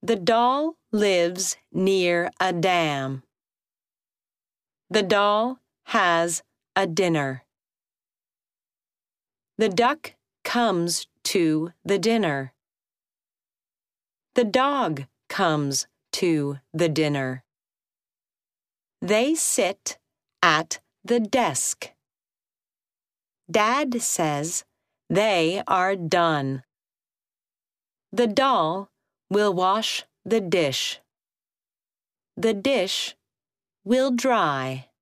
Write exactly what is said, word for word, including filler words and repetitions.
The doll lives near a dam. The doll has a dinner. The duck comes to the dinner. The dog comes to the dinner. They sit at the desk. Dad says they are done. The doll will wash the dish. The dish will dry.